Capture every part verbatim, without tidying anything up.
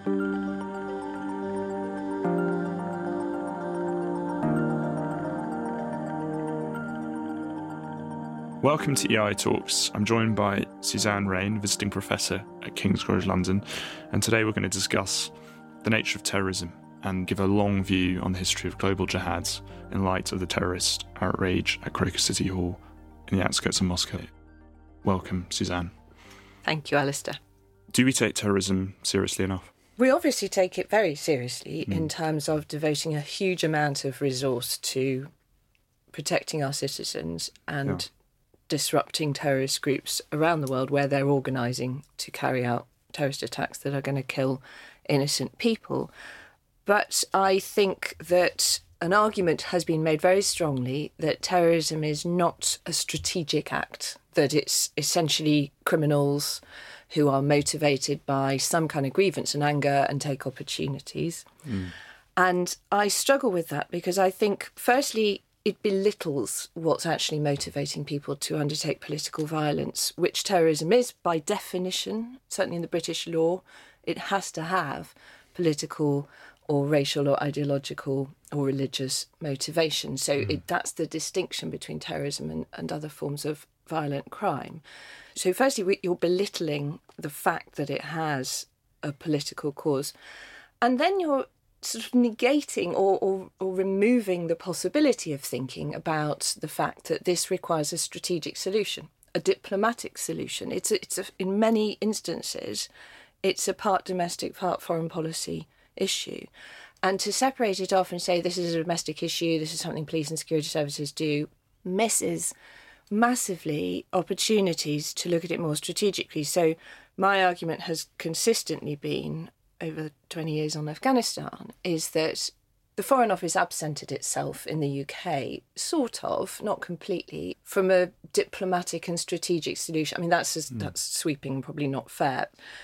Welcome to E I Talks. I'm joined by Suzanne Raine, visiting professor at King's College London, and today we're going to discuss the nature of terrorism and give a long view on the history of global jihads in light of the terrorist outrage at Crocus City Hall in the outskirts of Moscow. Welcome, Suzanne. Thank you, Alistair. Do we take terrorism seriously enough? We obviously take it very seriously mm. in terms of devoting a huge amount of resource to protecting our citizens and yeah. disrupting terrorist groups around the world where they're organising to carry out terrorist attacks that are going to kill innocent people. But I think that an argument has been made very strongly that terrorism is not a strategic act, that it's essentially criminals who are motivated by some kind of grievance and anger and take opportunities. Mm. And I struggle with that because I think, firstly, it belittles what's actually motivating people to undertake political violence, which terrorism is by definition. Certainly in the British law, it has to have political or racial or ideological or religious motivation. So mm. it, that's the distinction between terrorism and, and other forms of violent crime. So firstly, you're belittling the fact that it has a political cause. And then you're sort of negating or, or, or removing the possibility of thinking about the fact that this requires a strategic solution, a diplomatic solution. It's a, it's a, in many instances, it's a part domestic, part foreign policy issue. And to separate it off and say this is a domestic issue, this is something police and security services do, misses massively opportunities to look at it more strategically. So my argument has consistently been, over twenty years on Afghanistan, is that the Foreign Office absented itself in the U K, sort of, not completely, from a diplomatic and strategic solution. I mean, that's just, mm. that's sweeping, probably not fair.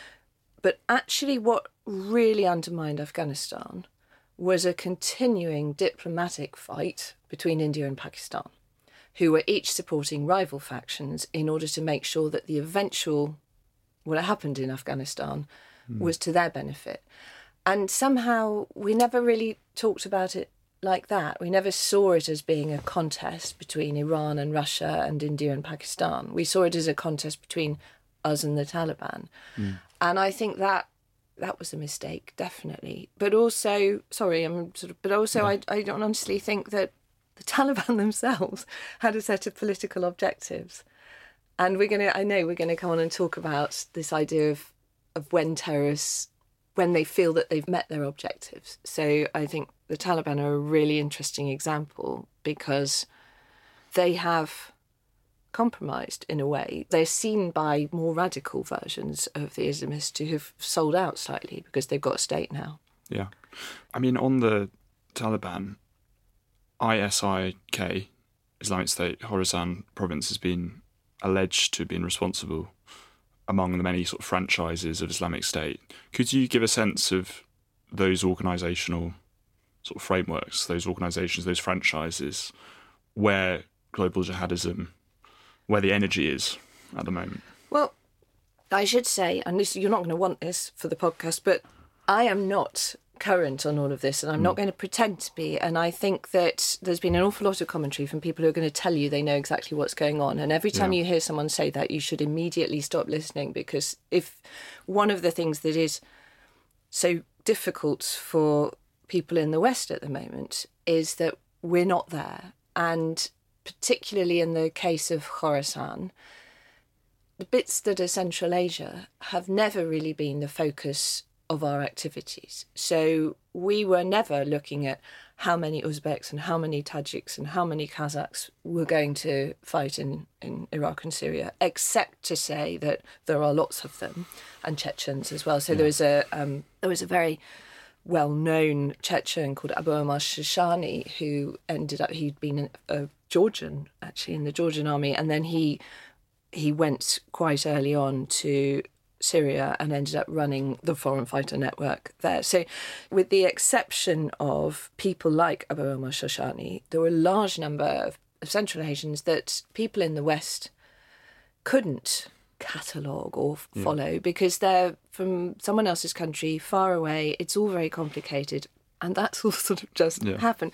But actually what really undermined Afghanistan was a continuing diplomatic fight between India and Pakistan, who were each supporting rival factions in order to make sure that the eventual, what happened in Afghanistan, mm. was to their benefit. And somehow we never really talked about it like that. We never saw it as being a contest between Iran and Russia and India and Pakistan. We saw it as a contest between us and the Taliban. Mm. And I think that that was a mistake, definitely. But also, sorry, I'm sort of, but also yeah. I, I don't honestly think that the Taliban themselves had a set of political objectives. And we're going to, I know we're going to come on and talk about this idea of, of when terrorists, when they feel that they've met their objectives. So I think the Taliban are a really interesting example because they have compromised in a way. They're seen by more radical versions of the Islamists who have sold out slightly because they've got a state now. Yeah. I mean, on the Taliban, I S I K, Islamic State, Khorasan province, has been alleged to have been responsible among the many sort of franchises of Islamic State. Could you give a sense of those organisational sort of frameworks, those organisations, those franchises, where global jihadism, where the energy is at the moment? Well, I should say, and this, you're not going to want this for the podcast, but I am not current on all of this, and I'm mm. not going to pretend to be. And I think that there's been an awful lot of commentary from people who are going to tell you they know exactly what's going on. And every time yeah. you hear someone say that, you should immediately stop listening, because if one of the things that is so difficult for people in the West at the moment is that we're not there. And particularly in the case of Khorasan, the bits that are Central Asia have never really been the focus of our activities. So we were never looking at how many Uzbeks and how many Tajiks and how many Kazakhs were going to fight in, in Iraq and Syria, except to say that there are lots of them, and Chechens as well. So yeah. there was a um, there was a very well-known Chechen called Abu Omar Shishani who ended up, he'd been a Georgian, actually, in the Georgian army, and then he he went quite early on to Syria and ended up running the foreign fighter network there. So with the exception of people like Abu Omar Shishani, there were a large number of, of Central Asians that people in the West couldn't catalogue or Yeah. follow because they're from someone else's country, far away. It's all very complicated, and that's all sort of just Yeah. happened.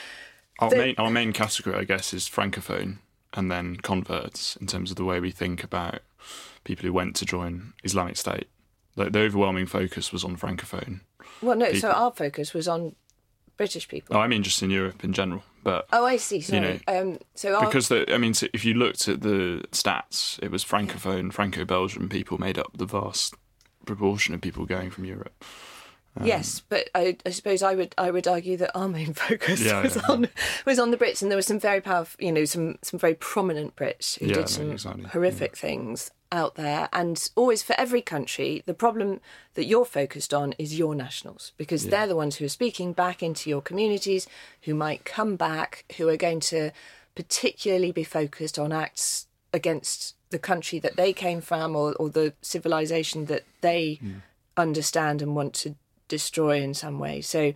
Our The- main our main category, I guess, is francophone, and then converts in terms of the way we think about people who went to join Islamic State. The, the overwhelming focus was on francophone. Well, no, so people. our focus was on British people. Oh, I mean, just in Europe in general, but. Oh, I see. Sorry. know, um, so our, Because, the, I mean, so if you looked at the stats, it was Francophone, Franco-Belgian people made up the vast proportion of people going from Europe. Um, yes, but I, I suppose I would I would argue that our main focus Yeah, was yeah, on was on the Brits, and there were some very powerful, you know, some some very prominent Brits who Yeah, did no, some exactly, horrific things out there. And always for every country, the problem that you're focused on is your nationals, because they're the ones who are speaking back into your communities, who might come back, who are going to particularly be focused on acts against the country that they came from, or, or the civilization that they understand and want to destroy in some way. So,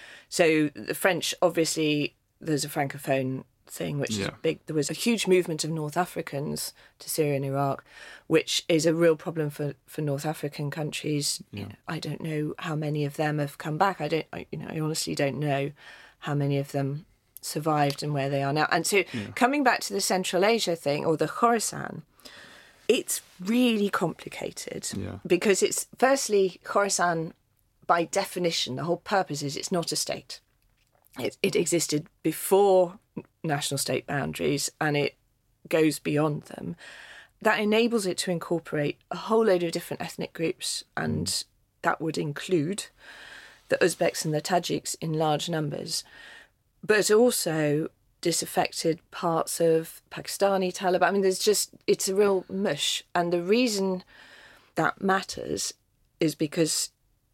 so the French, obviously, there's a francophone thing, which Yeah. is big. There was a huge movement of North Africans to Syria and Iraq, which is a real problem for, for North African countries. Yeah. I don't know how many of them have come back. I don't, I, you know, I honestly don't know how many of them survived and where they are now. And so, coming back to the Central Asia thing, or the Khorasan, it's really complicated Yeah. because it's firstly Khorasan, by definition, the whole purpose is it's not a state. It, it existed before national state boundaries, and it goes beyond them. That enables it to incorporate a whole load of different ethnic groups, and that would include the Uzbeks and the Tajiks in large numbers, but also disaffected parts of Pakistani Taliban. I mean, there's just, it's a real mush. And the reason that matters is because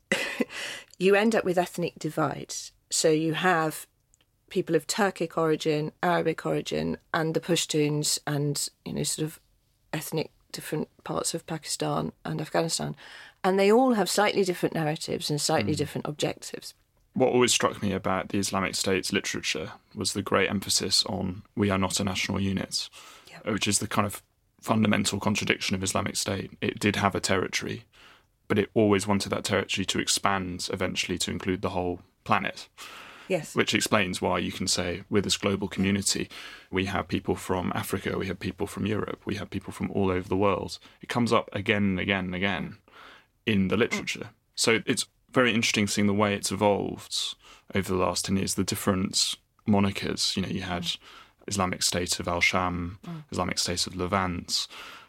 you end up with ethnic divides. So you have people of Turkic origin, Arabic origin, and the Pashtuns, and, you know, sort of ethnic different parts of Pakistan and Afghanistan. And they all have slightly different narratives and slightly different objectives. What always struck me about the Islamic State's literature was the great emphasis on we are not a national unit, Yeah. which is the kind of fundamental contradiction of Islamic State. It did have a territory, but it always wanted that territory to expand eventually to include the whole planet, Yes. which explains why you can say with this global community, we have people from Africa, we have people from Europe, we have people from all over the world. It comes up again and again and again in the literature. So it's very interesting seeing the way it's evolved over the last ten years, the different monikers. You know, you had Islamic State of Al-Sham, Islamic State of Levant,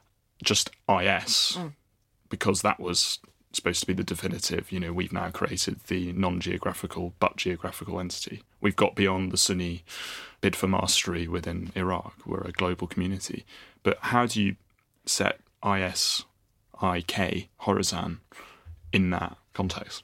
just I S, because that was supposed to be the definitive. You know, we've now created the non-geographical but geographical entity. We've got beyond the Sunni bid for mastery within Iraq. We're a global community. But how do you set I S I K, Khorasan, in that context?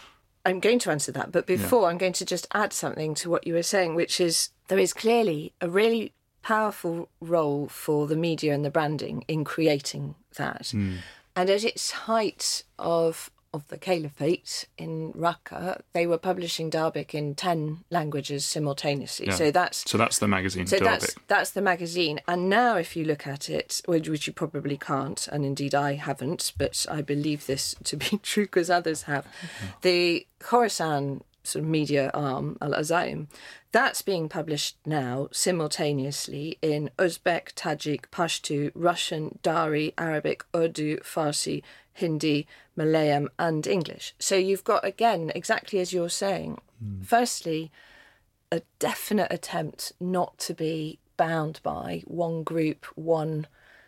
I'm going to answer that, but before I'm going to just add something to what you were saying, which is there is clearly a really powerful role for the media and the branding in creating that. And at its height of of the caliphate in Raqqa, they were publishing Darbic in ten languages simultaneously. Yeah. So that's So that's the magazine, So Darbic. that's that's the magazine. And now if you look at it, which which you probably can't, and indeed I haven't, but I believe this to be true because others have, the Khorasan sort of media arm, Al-Azaim, that's being published now simultaneously in Uzbek, Tajik, Pashto, Russian, Dari, Arabic, Urdu, Farsi, Hindi, Malayalam and English. So you've got, again, exactly as you're saying, firstly, a definite attempt not to be bound by one group, one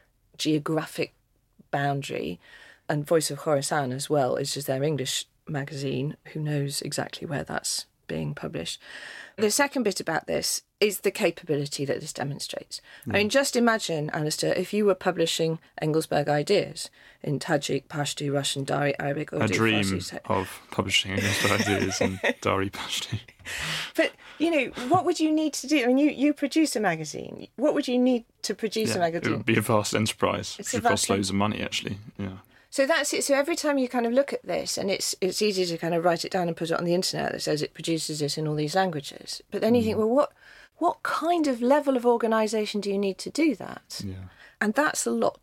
geographic boundary, and Voice of Khorasan as well is just their English magazine. Who knows exactly where that's being published. The second bit about this is the capability that this demonstrates. I mean, just imagine, Alistair, if you were publishing Engelsberg Ideas in Tajik, Pashto, Russian, Dari, Arabic, Urdu, A dream Farsi. So- of publishing against ideas in Dari Pashto. But, you know, what would you need to do? I mean, you, you produce a magazine. What would you need to produce a Yeah, it magazine? would be a vast enterprise. It's It a would cost vast- loads of money, actually. Yeah. So that's it. So every time you kind of look at this, and it's it's easy to kind of write it down and put it on the internet that says it produces it in all these languages. But then you think, well, what what kind of level of organisation do you need to do that? Yeah. And that's a lot.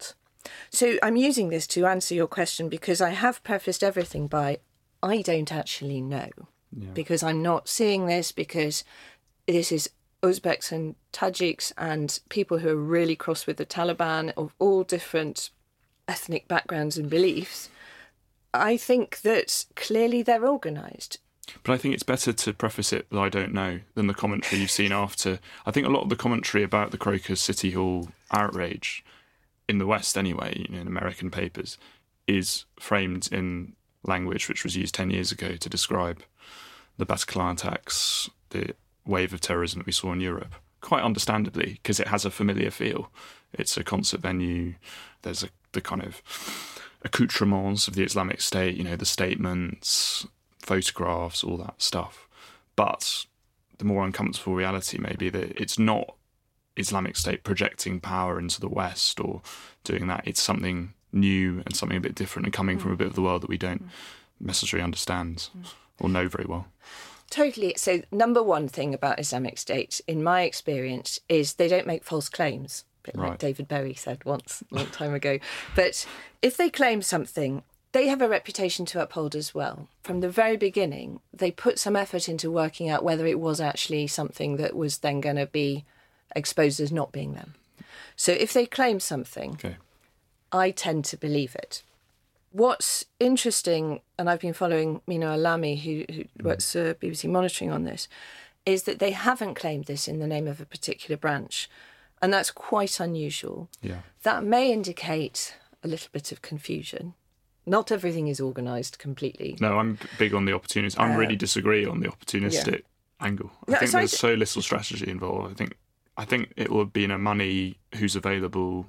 So I'm using this to answer your question because I have prefaced everything by I don't actually know. Yeah. Because I'm not seeing this, because this is Uzbeks and Tajiks and people who are really cross with the Taliban of all different ethnic backgrounds and beliefs. I think that clearly they're organised. But I think it's better to preface it that I don't know than the commentary you've seen after. I think a lot of the commentary about the Crocus City Hall outrage, in the West anyway, you know, in American papers, is framed in language which was used ten years ago to describe the Bataclan attacks, the wave of terrorism that we saw in Europe. Quite understandably, because it has a familiar feel. It's a concert venue. There's a, the kind of accoutrements of the Islamic State, you know, the statements, photographs, all that stuff. But the more uncomfortable reality may be that it's not Islamic State projecting power into the West or doing that. It's something new and something a bit different and coming mm. from a bit of the world that we don't mm. necessarily understand mm. or know very well. Totally. So number one thing about Islamic State, in my experience, is they don't make false claims. A bit like right. David Bowie said once, a long time ago. But if they claim something, they have a reputation to uphold as well. From the very beginning, they put some effort into working out whether it was actually something that was then going to be exposed as not being them. So if they claim something, okay. I tend to believe it. What's interesting, and I've been following Mina Alami, who, who mm. works for B B C Monitoring on this, is that they haven't claimed this in the name of a particular branch. And that's quite unusual. Yeah. That may indicate a little bit of confusion. Not everything is organised completely. No, I'm big on the opportunist. I uh, really disagree on the opportunistic yeah. angle. I no, think so there's I... so little strategy involved. I think I think it will be in a money who's available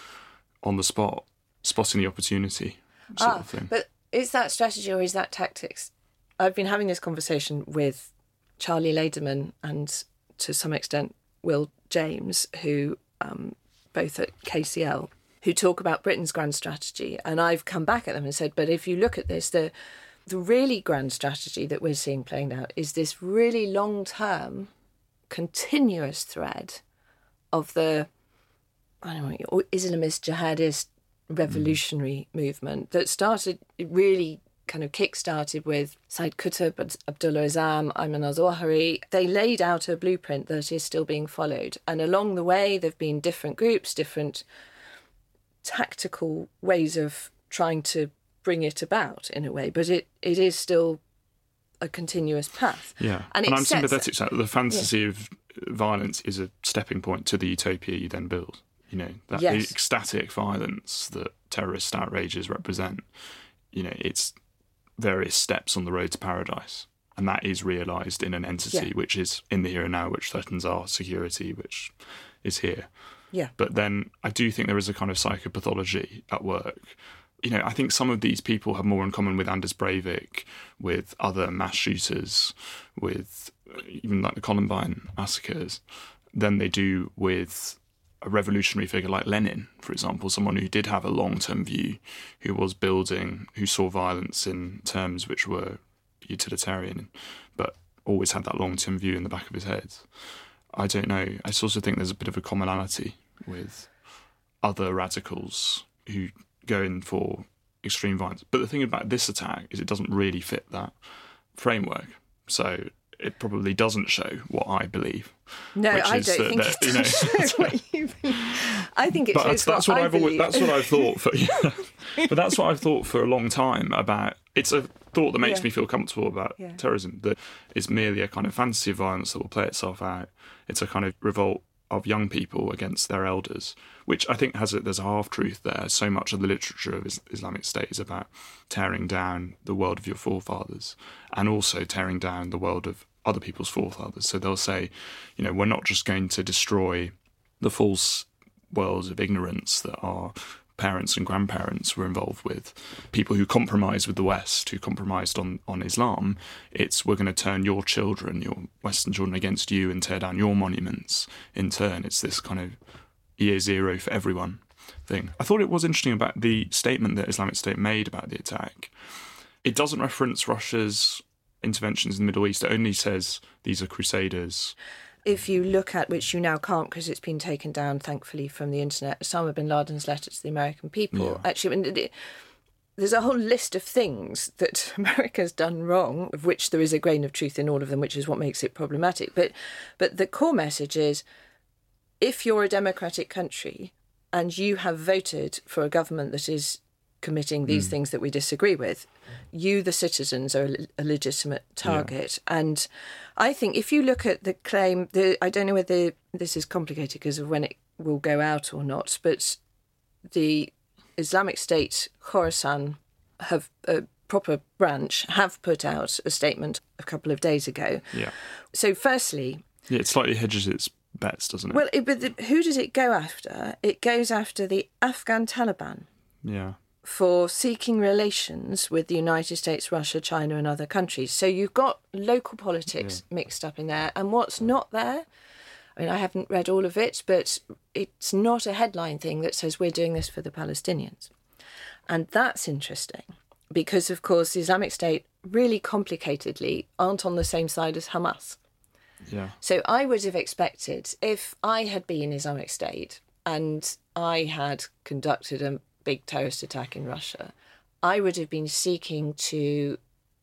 on the spot, spotting the opportunity sort ah, of thing. But is that strategy or is that tactics? I've been having this conversation with Charlie Lederman and to some extent Will James, who um, both at K C L, who talk about Britain's grand strategy. And I've come back at them and said, but if you look at this, the the really grand strategy that we're seeing playing out is this really long-term, continuous thread of the, I don't know, Islamist, jihadist, revolutionary mm. movement that started, it really kind of kick-started with Said Qutb, Abdullah Azzam, Ayman al-Zawahiri. They laid out a blueprint that is still being followed. And along the way, there have been different groups, different tactical ways of trying to bring it about in a way, but it, it is still a continuous path. Yeah, and, and I'm sympathetic to that. The fantasy yeah. of violence is a stepping point to the utopia you then build. You know, that yes. ecstatic violence that terrorist outrages represent, you know, it's various steps on the road to paradise. And that is realised in an entity yeah. which is in the here and now, which threatens our security, which is here. Yeah. But then I do think there is a kind of psychopathology at work. You know, I think some of these people have more in common with Anders Breivik, with other mass shooters, with even like the Columbine massacres, than they do with a revolutionary figure like Lenin, for example, someone who did have a long-term view, who was building, who saw violence in terms which were utilitarian, but always had that long-term view in the back of his head. I don't know. I also think there's a bit of a commonality with other radicals who go in for extreme violence. But the thing about this attack is it doesn't really fit that framework. So it probably doesn't show what I believe. No, which I is don't that, think that, it you know, does show what you believe. I think it but shows that's, that's what, what I I've believe. Always, that's what I've thought for. Yeah. But that's what I've thought for a long time about. It's a thought that makes yeah. me feel comfortable about yeah. terrorism. That it's merely a kind of fantasy of violence that will play itself out. It's a kind of revolt of young people against their elders, which I think has a, there's a half-truth there. So much of the literature of Islamic State is about tearing down the world of your forefathers and also tearing down the world of other people's forefathers. So they'll say, you know, we're not just going to destroy the false worlds of ignorance that our parents and grandparents were involved with, people who compromised with the West, who compromised on, on Islam. It's we're going to turn your children, your Western children, against you and tear down your monuments in turn. It's this kind of year zero for everyone thing. I thought it was interesting about the statement that Islamic State made about the attack. It doesn't reference Russia's interventions in the Middle East. It only says these are crusaders. if you look at, which you now can't because it's been taken down, thankfully, from the internet, Osama bin Laden's letter to the American people. Yeah. Actually, I mean, it, there's a whole list of things that America's done wrong, of which there is a grain of truth in all of them, which is what makes it problematic. But, but the core message is, if you're a democratic country and you have voted for a government that is committing these mm. things that we disagree with, you, the citizens, are a legitimate target. Yeah. And I think if you look at the claim, the, I don't know whether this is complicated because of when it will go out or not, but the Islamic State Khorasan have a proper branch have put out a statement a couple of days ago. Yeah. So firstly... Yeah, it slightly hedges its bets, doesn't it? Well, it, but the, who does it go after? It goes after the Afghan Taliban. Yeah. For seeking relations with the United States, Russia, China and other countries. So you've got local politics yeah. mixed up in there. And what's not there, I mean, I haven't read all of it, but it's not a headline thing that says we're doing this for the Palestinians. And that's interesting because, of course, the Islamic State really complicatedly aren't on the same side as Hamas. Yeah. So I would have expected, if I had been Islamic State and I had conducted a big terrorist attack in Russia, I would have been seeking to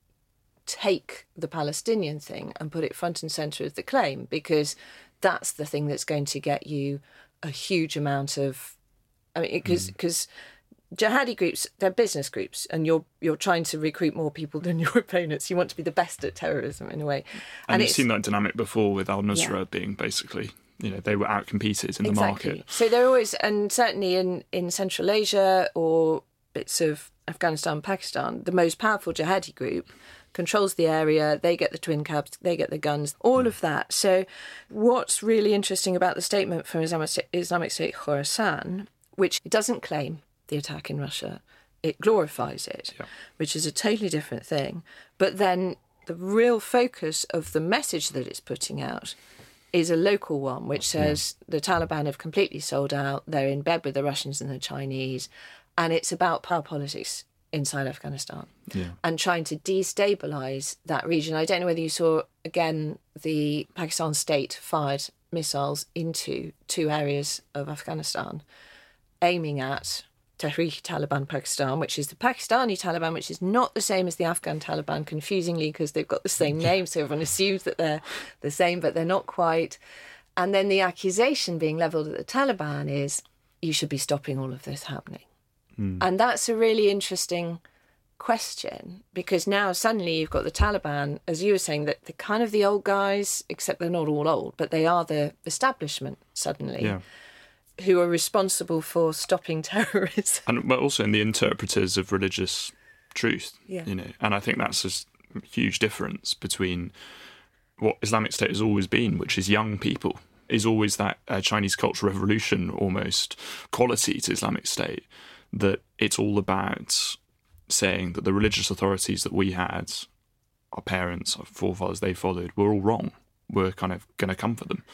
take the Palestinian thing and put it front and centre of the claim, because that's the thing that's going to get you a huge amount of... I mean, because because mm. jihadi groups, they're business groups, and you're you're trying to recruit more people than your opponents. You want to be the best at terrorism, in a way. And, and you've seen that dynamic before with al-Nusra yeah. being basically... You know, they were outcompeted in exactly. the market. So they're always, and certainly in, in Central Asia or bits of Afghanistan, Pakistan, the most powerful jihadi group controls the area. They get the twin cabs, they get the guns, all yeah. of that. So what's really interesting about the statement from Islamic State, Islamic State Khorasan, which doesn't claim the attack in Russia, it glorifies it, yeah. which is a totally different thing. But then the real focus of the message that it's putting out is a local one, which says yeah. the Taliban have completely sold out, they're in bed with the Russians and the Chinese, and it's about power politics inside Afghanistan yeah. and trying to destabilise that region. I don't know whether you saw, again, the Pakistan state fired missiles into two areas of Afghanistan, aiming at Tehrik-i-Taliban Pakistan, which is the Pakistani Taliban, which is not the same as the Afghan Taliban, confusingly, because they've got the same name, so everyone assumes that they're the same, but they're not quite. And then the accusation being levelled at the Taliban is, you should be stopping all of this happening. Mm. And that's a really interesting question, because now suddenly you've got the Taliban, as you were saying, that they're kind of the old guys, except they're not all old, but they are the establishment suddenly. Yeah. Who are responsible for stopping terrorism. And but also in the interpreters of religious truth, yeah. you know. And I think that's a huge difference between what Islamic State has always been, which is young people, is always that uh, Chinese Cultural Revolution almost quality to Islamic State, that it's all about saying that the religious authorities that we had, our parents, our forefathers, they followed, were all wrong. We're kind of going to come for them.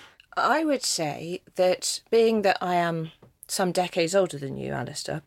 I would say that, being that I am some decades older than you, Alistair,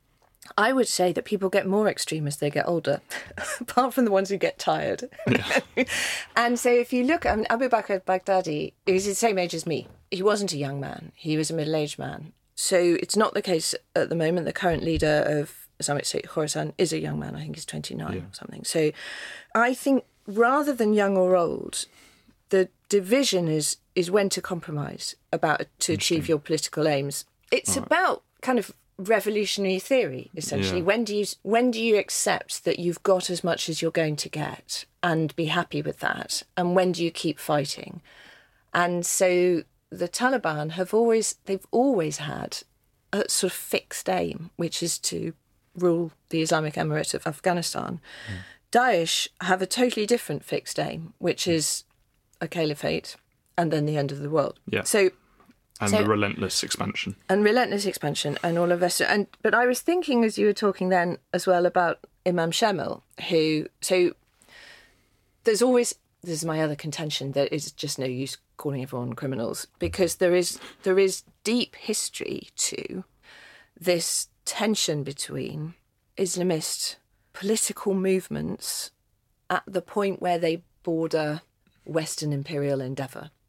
I would say that people get more extreme as they get older, apart from the ones who get tired. Yeah. And so if you look at I mean, Abu Bakr al-Baghdadi, he was the same age as me. He wasn't a young man. He was a middle-aged man. So it's not the case at the moment. The current leader of Islamic State Khorasan is a young man. I think he's twenty-nine yeah. or something. So I think rather than young or old, the division is is when to compromise about to achieve your political aims. It's right. about kind of revolutionary theory, essentially. Yeah. When do you when do you accept that you've got as much as you're going to get and be happy with that? And when do you keep fighting? And so the Taliban have always they've always had a sort of fixed aim, which is to rule the Islamic Emirate of Afghanistan. Mm. Daesh have a totally different fixed aim, which is a caliphate and then the end of the world. Yeah. So And so, the relentless expansion. And relentless expansion and all of this. And But I was thinking as you were talking then as well about Imam Shamil, who... So there's always... This is my other contention, that it's just no use calling everyone criminals, because there is there is deep history to this tension between Islamist political movements at the point where they border Western imperial endeavour.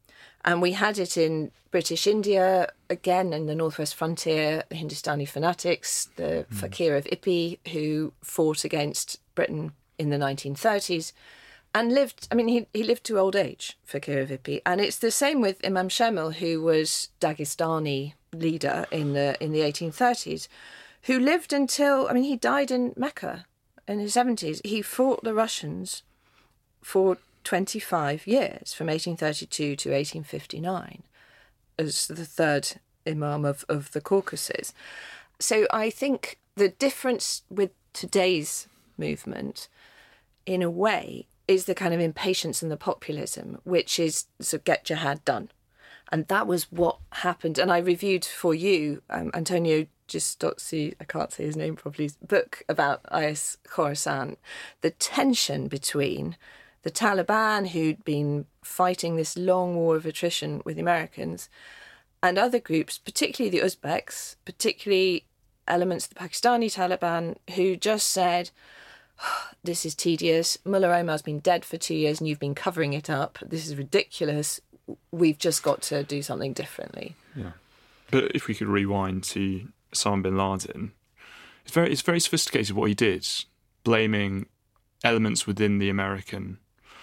And we had it in British India, again, in the Northwest Frontier, the Hindustani fanatics, the mm. Fakir of Ippi, who fought against Britain in the nineteen thirties and lived, I mean, he, he lived to old age, Fakir of Ippi. And it's the same with Imam Shamil, who was Dagestani leader in the in the eighteen thirties, who lived until, I mean, he died in Mecca in his seventies. He fought the Russians for twenty-five years, from eighteen thirty-two to eighteen fifty-nine, as the third Imam of, of the Caucasus. So I think the difference with today's movement, in a way, is the kind of impatience and the populism, which is so get jihad done. And that was what happened. And I reviewed for you um, Antonio Gistozzi, I can't say his name properly, book about I S Khorasan, the tension between the Taliban, who'd been fighting this long war of attrition with the Americans, and other groups, particularly the Uzbeks, particularly elements of the Pakistani Taliban, who just said, oh, this is tedious. Mullah Omar's been dead for two years and you've been covering it up. This is ridiculous. We've just got to do something differently. Yeah. But if we could rewind to Osama bin Laden, it's very, it's very sophisticated what he did, blaming elements within the American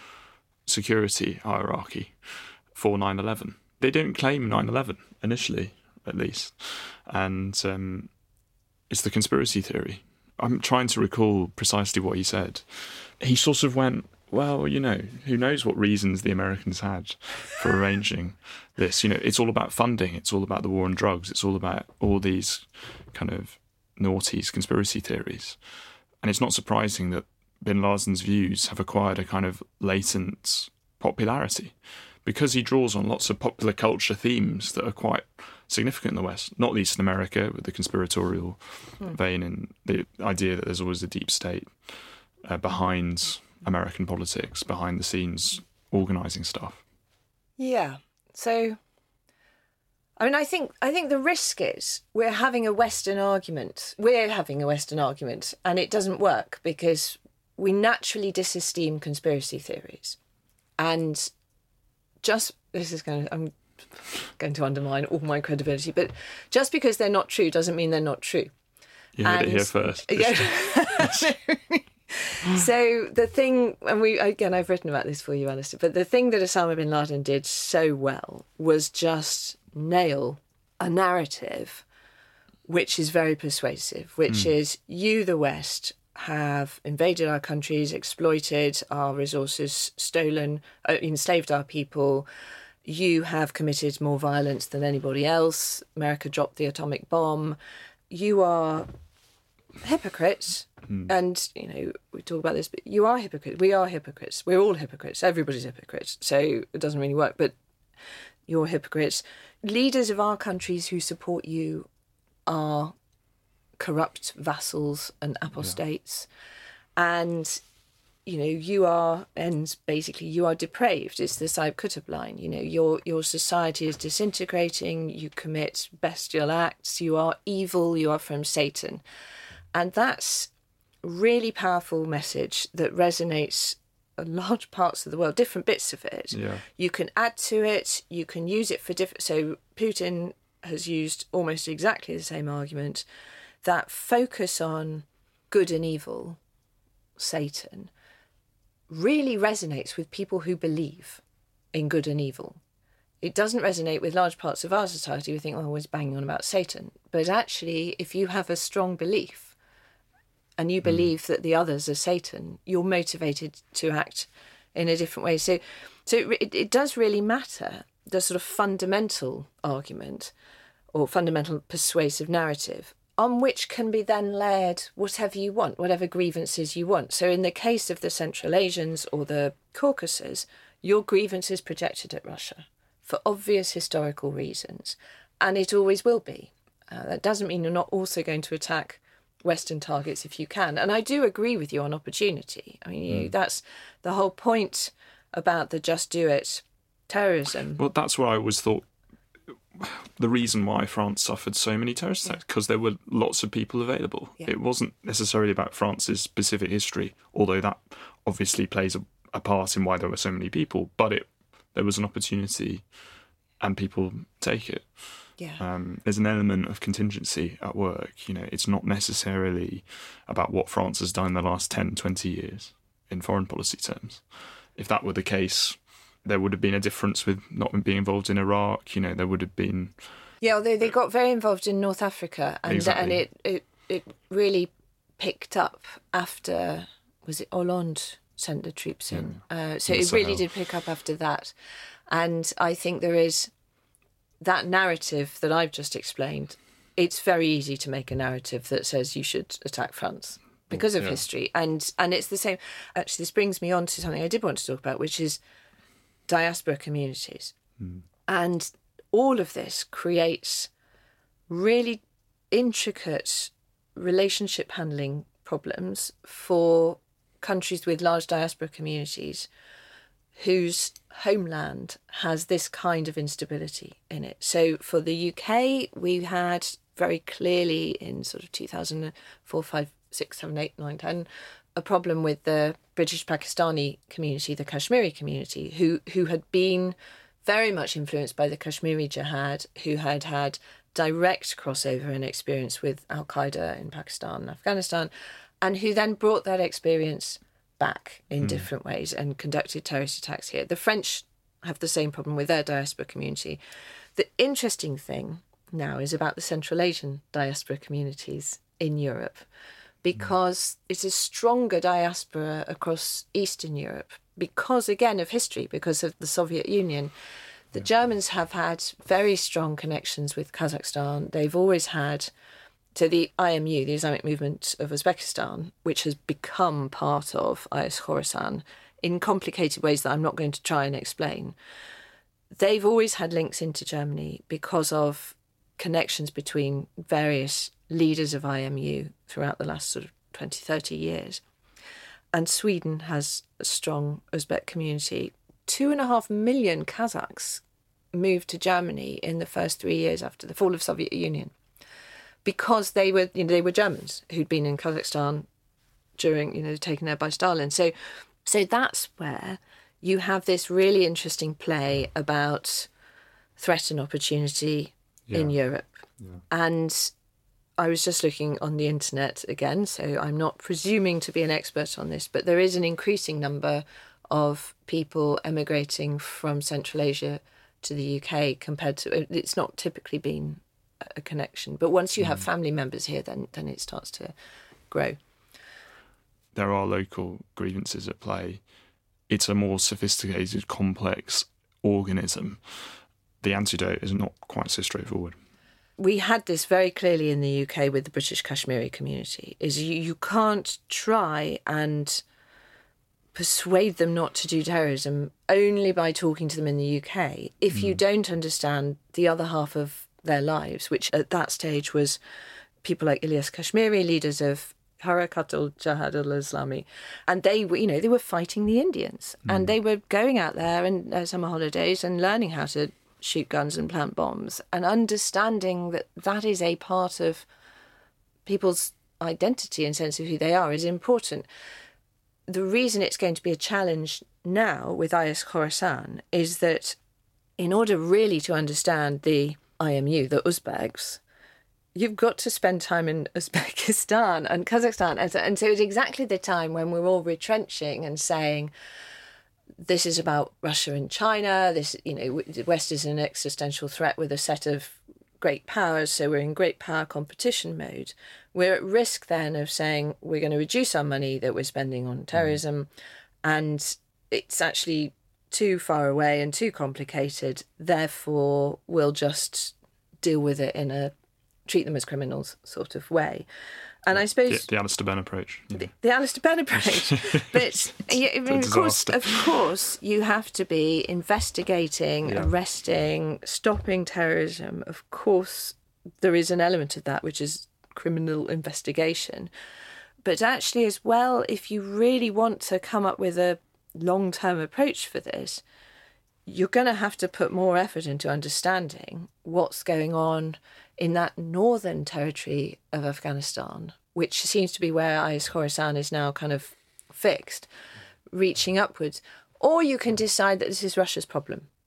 security hierarchy for nine eleven. They don't claim nine eleven, initially, at least. And um, it's the conspiracy theory. I'm trying to recall precisely what he said. He sort of went, well, you know, who knows what reasons the Americans had for arranging this. You know, it's all about funding. It's all about the war on drugs. It's all about all these kind of noughties, conspiracy theories. And it's not surprising that bin Laden's views have acquired a kind of latent popularity because he draws on lots of popular culture themes that are quite significant in the West, not least in America, with the conspiratorial mm. vein and the idea that there's always a deep state uh, behind American politics, behind the scenes, organising stuff. Yeah. So, I mean, I think I think the risk is we're having a Western argument. We're having a Western argument, and it doesn't work because we naturally disesteem conspiracy theories. And just, this is going to, I'm going to undermine all my credibility, but just because they're not true doesn't mean they're not true. You heard and, it here first. Yeah. So the thing, and we again, I've written about this for you, Alistair, but the thing that Osama bin Laden did so well was just nail a narrative which is very persuasive, which mm. is you, the West, have invaded our countries, exploited our resources, stolen, uh, enslaved our people. You have committed more violence than anybody else. America dropped the atomic bomb. You are hypocrites. Mm. And, you know, we talk about this, but you are hypocrites. We are hypocrites. We're all hypocrites. Everybody's hypocrites. So it doesn't really work. But you're hypocrites. Leaders of our countries who support you are corrupt vassals and apostates. Yeah. And, you know, you are, and basically you are depraved. It's the Saib Qutb line. You know, your your society is disintegrating. You commit bestial acts. You are evil. You are from Satan. And that's a really powerful message that resonates in large parts of the world, different bits of it. Yeah. You can add to it. You can use it for different. So Putin has used almost exactly the same argument. That focus on good and evil, Satan, really resonates with people who believe in good and evil. It doesn't resonate with large parts of our society who think, oh, we're banging on about Satan. But actually, if you have a strong belief and you believe mm. that the others are Satan, you're motivated to act in a different way. So, so it, it does really matter, the sort of fundamental argument or fundamental persuasive narrative on which can be then layered whatever you want, whatever grievances you want. So in the case of the Central Asians or the Caucasus, your grievance is projected at Russia for obvious historical reasons, and it always will be. Uh, that doesn't mean you're not also going to attack Western targets if you can. And I do agree with you on opportunity. I mean, you know, that's the whole point about the just do it terrorism. Well, that's what I always thought. The reason why France suffered so many terrorist attacks, because there were lots of people available. Yeah. It wasn't necessarily about France's specific history, although that obviously plays a, a part in why there were so many people, but it there was an opportunity and people take it. Yeah. Um, there's an element of contingency at work. You know, it's not necessarily about what France has done in the last ten, twenty years in foreign policy terms. If that were the case, there would have been a difference with not being involved in Iraq. You know, there would have been... Yeah, although they got very involved in North Africa, and Exactly. and it, it, it really picked up after, was it Hollande sent the troops in? Uh, so In it really Sahel. did pick up after that. And I think there is that narrative that I've just explained. It's very easy to make a narrative that says you should attack France because of Yeah. history. And, and it's the same. Actually, this brings me on to something I did want to talk about, which is diaspora communities. And all of this creates really intricate relationship handling problems for countries with large diaspora communities whose homeland has this kind of instability in it. So for the U K, we had very clearly in sort of two thousand four, five, six, seven, eight, nine, ten, a problem with the British Pakistani community, the Kashmiri community, who who had been very much influenced by the Kashmiri Jihad, who had had direct crossover and experience with Al-Qaeda in Pakistan and Afghanistan, and who then brought that experience back in different ways and conducted terrorist attacks here. The French have the same problem with their diaspora community. The interesting thing now is about the Central Asian diaspora communities in Europe, because it's a stronger diaspora across Eastern Europe because, again, of history, because of the Soviet Union. The Germans have had very strong connections with Kazakhstan. They've always had, so the I M U, the Islamic Movement of Uzbekistan, which has become part of I S Khorasan in complicated ways that I'm not going to try and explain. They've always had links into Germany because of connections between various leaders of I M U throughout the last sort of twenty, thirty years. And Sweden has a strong Uzbek community. Two and a half million Kazakhs moved to Germany in the first three years after the fall of the Soviet Union because they were, you know, they were Germans who'd been in Kazakhstan during, you know, taken there by Stalin. So, so that's where you have this really interesting play about threat and opportunity Yeah. in Europe. Yeah. And I was just looking on the internet again, so I'm not presuming to be an expert on this, but there is an increasing number of people emigrating from Central Asia to the U K compared to, it's not typically been a connection. But once you have family members here, then then it starts to grow. There are local grievances at play. It's a more sophisticated, complex organism. The antidote is not quite so straightforward. We had this very clearly in the U K with the British Kashmiri community, is you, you can't try and persuade them not to do terrorism only by talking to them in the U K if you don't understand the other half of their lives, which at that stage was people like Ilyas Kashmiri, leaders of Harakat al-Jihad al-Islami, and they were, you know, they were fighting the Indians, and they were going out there and uh, summer holidays and learning how to shoot guns and plant bombs, and understanding that that is a part of people's identity and sense of who they are is important. The reason it's going to be a challenge now with I S Khorasan is that in order really to understand the I M U, the Uzbeks, you've got to spend time in Uzbekistan and Kazakhstan. And so, and so it's exactly the time when we're all retrenching and saying, this is about Russia and China. This, you know, the West is an existential threat with a set of great powers, so we're in great power competition mode. We're at risk then of saying we're going to reduce our money that we're spending on terrorism, and it's actually too far away and too complicated. Therefore, we'll just deal with it in a treat them as criminals sort of way. And I suppose The, the Alistair Benn approach. Yeah. the, the Alistair Benn approach. But yeah, I mean, of course, disaster. of course, you have to be investigating, Yeah. arresting, stopping terrorism. Of course, there is an element of that, which is criminal investigation. But actually, as well, if you really want to come up with a long-term approach for this, you're going to have to put more effort into understanding what's going on in that northern territory of Afghanistan, which seems to be where I S Khorasan is now kind of fixed, reaching upwards. Or you can decide that this is Russia's problem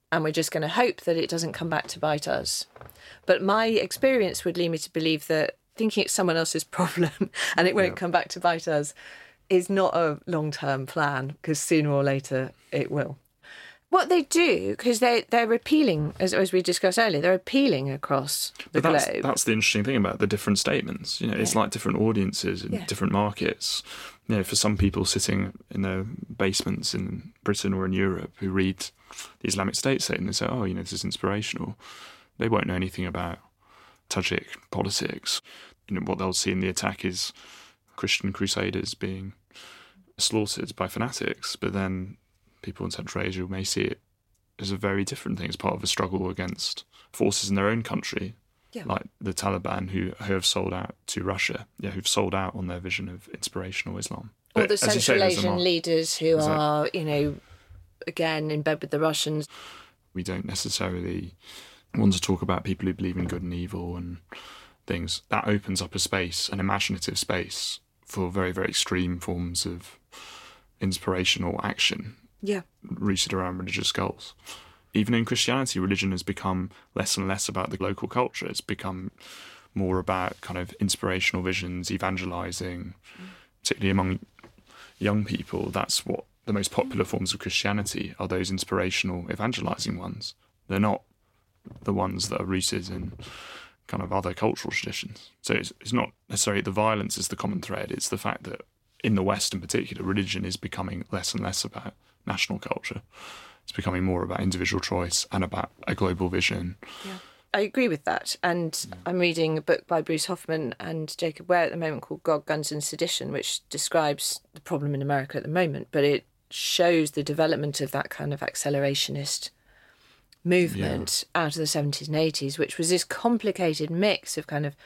and we're just going to hope that it doesn't come back to bite us. But my experience would lead me to believe that thinking it's someone else's problem and it won't yeah. come back to bite us is not a long-term plan, because sooner or later it will. What they do, because they, they're appealing, as, as we discussed earlier, they're appealing across the but that's, globe. That's the interesting thing about the different statements. You know, yeah. It's like different audiences in yeah. different markets. You know, for some people sitting in their basements in Britain or in Europe who read the Islamic State statement and say, oh, you know, this is inspirational, they won't know anything about Tajik politics. You know, what they'll see in the attack is Christian crusaders being slaughtered by fanatics, but then people in Central Asia may see it as a very different thing, as part of a struggle against forces in their own country, yeah. like the Taliban, who, who have sold out to Russia, yeah, who've sold out on their vision of inspirational Islam. Or But the Central say, Asian not, leaders who exactly. are, you know, again, in bed with the Russians. We don't necessarily want to talk about people who believe in good and evil and things. That opens up a space, an imaginative space, for very, very extreme forms of inspirational action. Yeah. Rooted around religious goals. Even in Christianity, religion has become less and less about the local culture. It's become more about kind of inspirational visions, evangelizing, mm. particularly among young people. That's what the most popular forms of Christianity are, those inspirational evangelizing ones. They're not the ones that are rooted in kind of other cultural traditions. So it's, it's not necessarily the violence is the common thread. It's the fact that in the West in particular, religion is becoming less and less about national culture. It's becoming more about individual choice and about a global vision. Yeah. I agree with that. And mm. I'm reading a book by Bruce Hoffman and Jacob Ware at the moment called God, Guns and Sedition, which describes the problem in America at the moment, but it shows the development of that kind of accelerationist movement yeah. out of the seventies and eighties, which was this complicated mix of kind of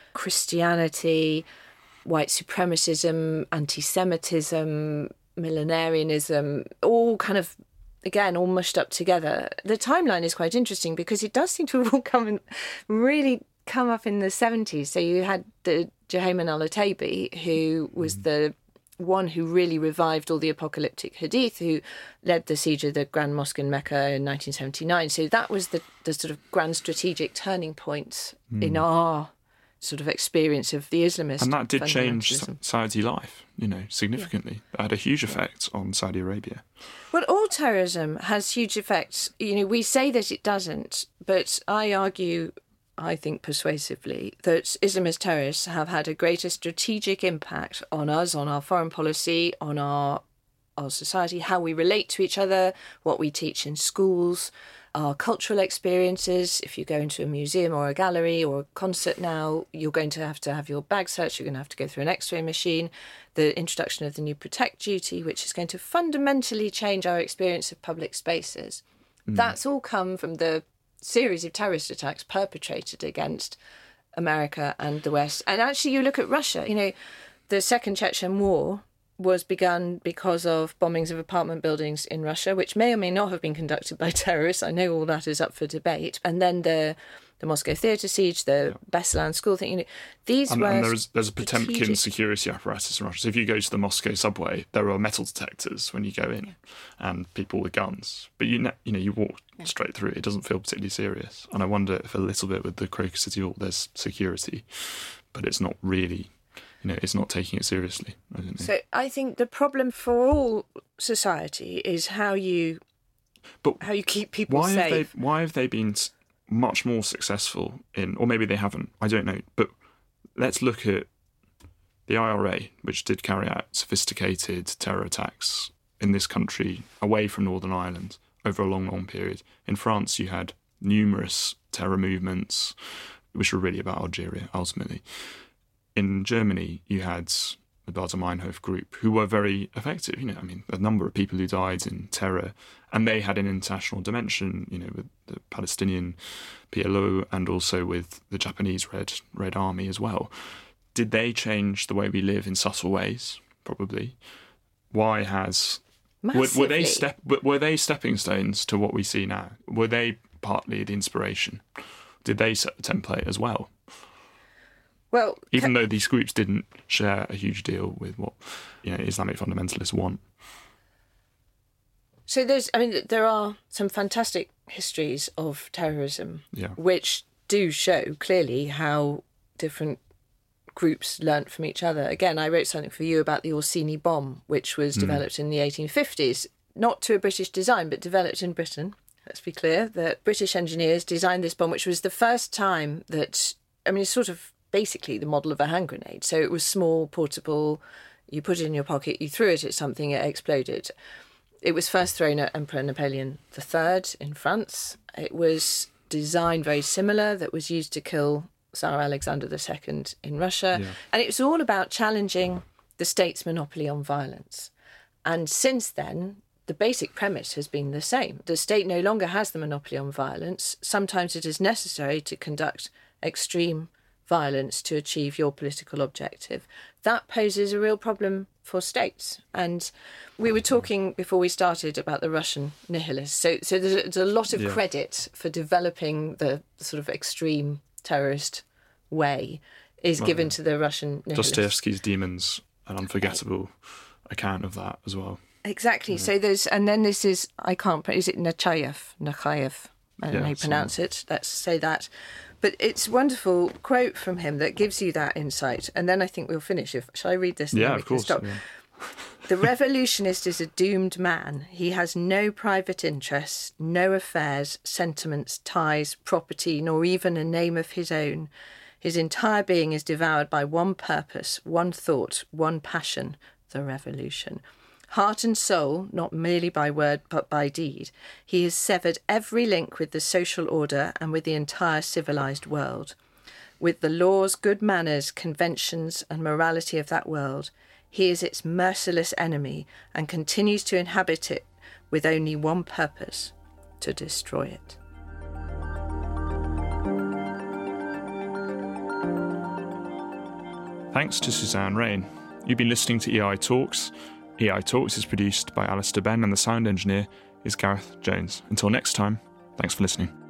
Christianity, white supremacism, anti-Semitism, millenarianism, all kind of, again, all mushed up together. The timeline is quite interesting because it does seem to have all come and really come up in the seventies. So you had the Jahaman al-Atabi, who was mm. the one who really revived all the apocalyptic hadith, who led the siege of the Grand Mosque in Mecca in nineteen seventy-nine. So that was the, the sort of grand strategic turning point mm. in our sort of experience of the Islamist. And that did change Saudi life, you know, significantly. Yeah. That had a huge effect on Saudi Arabia. Well, all terrorism has huge effects. You know, we say that it doesn't, but I argue, I think persuasively, that Islamist terrorists have had a greater strategic impact on us, on our foreign policy, on our our society, how we relate to each other, what we teach in schools, our cultural experiences. If you go into a museum or a gallery or a concert now, you're going to have to have your bag searched, you're going to have to go through an x-ray machine, the introduction of the new Protect duty, which is going to fundamentally change our experience of public spaces. Mm. That's all come from the series of terrorist attacks perpetrated against America and the West. And actually, you look at Russia, you know, the Second Chechen War was begun because of bombings of apartment buildings in Russia, which may or may not have been conducted by terrorists. I know all that is up for debate. And then the the Moscow theatre siege, the yeah. Beslan school thing. You know, these and, were and there's there's a Potemkin strategic security apparatus in Russia. So if you go to the Moscow subway, there are metal detectors when you go in, yeah. and people with guns. But you know, you know, you walk yeah. straight through. It doesn't feel particularly serious. And I wonder if a little bit with the Crocus City Hall, there's security, but it's not really. You know, it's not taking it seriously. I don't think. So I think the problem for all society is how you, but how you keep people why safe. Have they, why have they been much more successful in, or maybe they haven't, I don't know, but let's look at the I R A, which did carry out sophisticated terror attacks in this country away from Northern Ireland over a long, long period. In France, you had numerous terror movements, which were really about Algeria, ultimately. In Germany, you had the Baader-Meinhof group, who were very effective. You know, I mean, a number of people who died in terror, and they had an international dimension. You know, with the Palestinian P L O and also with the Japanese Red Red Army as well. Did they change the way we live in subtle ways? Probably. Why has were, were they step were they stepping stones to what we see now? Were they partly the inspiration? Did they set the template as well? Well, even though these groups didn't share a huge deal with what, you know, Islamic fundamentalists want. So there's, I mean, there are some fantastic histories of terrorism, Yeah. which do show clearly how different groups learnt from each other. Again, I wrote something for you about the Orsini bomb, which was Mm. developed in the eighteen fifties, not to a British design, but developed in Britain. Let's be clear that British engineers designed this bomb, which was the first time that, I mean, it's sort of basically the model of a hand grenade. So it was small, portable, you put it in your pocket, you threw it at something, it exploded. It was first thrown at Emperor Napoleon the Third in France. It was designed very similar, that was used to kill Tsar Alexander the Second in Russia. Yeah. And it was all about challenging the state's monopoly on violence. And since then, the basic premise has been the same. The state no longer has the monopoly on violence. Sometimes it is necessary to conduct extreme violence to achieve your political objective. That poses a real problem for states. And we were talking before we started about the Russian nihilists. So, so there's, a, there's a lot of Yeah. credit for developing the sort of extreme terrorist way is Well, given yeah. to the Russian nihilists. Dostoevsky's Demons, an unforgettable account of that as well. Exactly. So there's, and then this is, I can't, is it Nechayev? Nechayev? I don't Yeah, know how you something. pronounce it. Let's say that. But it's a wonderful quote from him that gives you that insight. And then I think we'll finish. If Shall I read this? And Yeah, then we of can course. stop? Yeah. The revolutionist is a doomed man. He has no private interests, no affairs, sentiments, ties, property, nor even a name of his own. His entire being is devoured by one purpose, one thought, one passion, the revolution. Heart and soul, not merely by word but by deed, he has severed every link with the social order and with the entire civilised world. With the laws, good manners, conventions and morality of that world, he is its merciless enemy and continues to inhabit it with only one purpose, to destroy it. Thanks to Suzanne Rain. You've been listening to E I Talks. E I Talks is produced by Alistair Benn and the sound engineer is Gareth Jones. Until next time, thanks for listening.